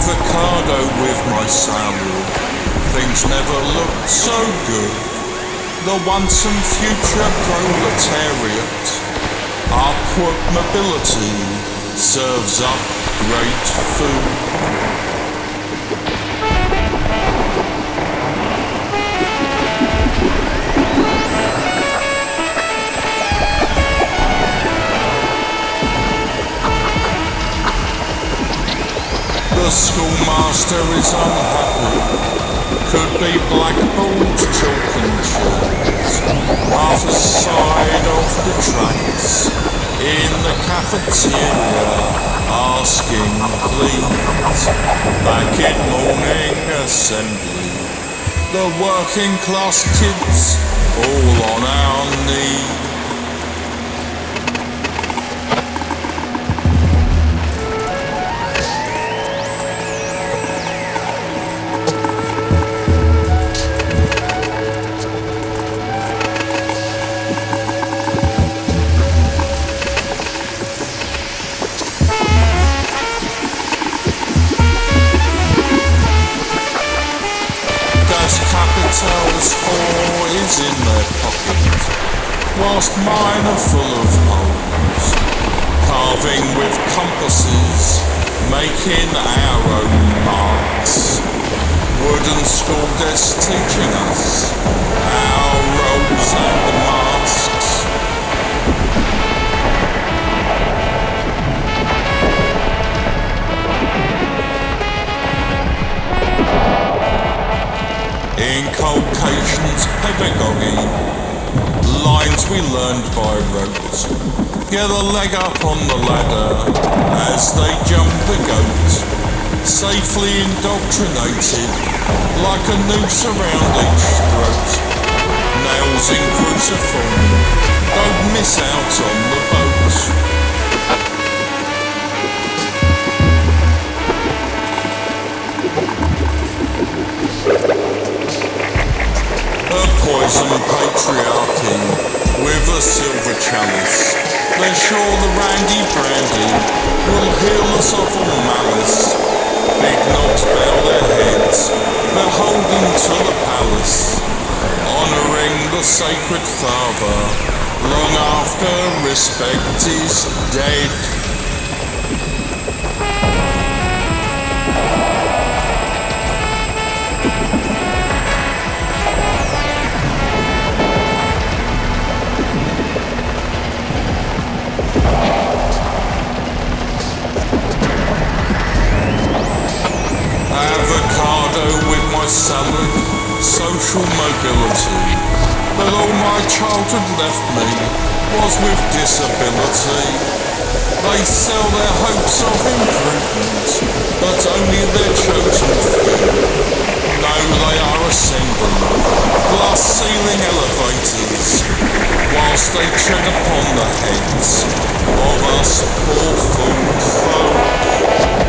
Avocado with my salad. Things never looked so good. The once and future proletariat, upward mobility, serves up great food. The schoolmaster is unhappy, could be blackballed chalk and cheese, half a side of the tracks, in the cafeteria, asking please, back in morning assembly, the working class kids, all on our knees. Capital's ore is in their pocket, whilst mine are full of holes, carving with compasses, making our own marks, wooden school desks teaching us our roles and masks. Inculcations pedagogy, lines we learned by rote, get a leg up on the ladder as they jump the goat, safely indoctrinated like a noose around each throat, nails in cruciform, don't miss out on the boat. Poison patriarchy with a silver chalice. They're sure the Randy Brandy will heal us of all malice. Big knobs bow their heads, beholden to the palace, honouring the sacred father long after respect is dead. Avocado with my salad, social mobility, but all my childhood left me was with disability. They sell their hopes of improvement, but only their chosen few know they are ascending glass ceiling elevators, whilst they tread upon the heads of us poor fooled folk.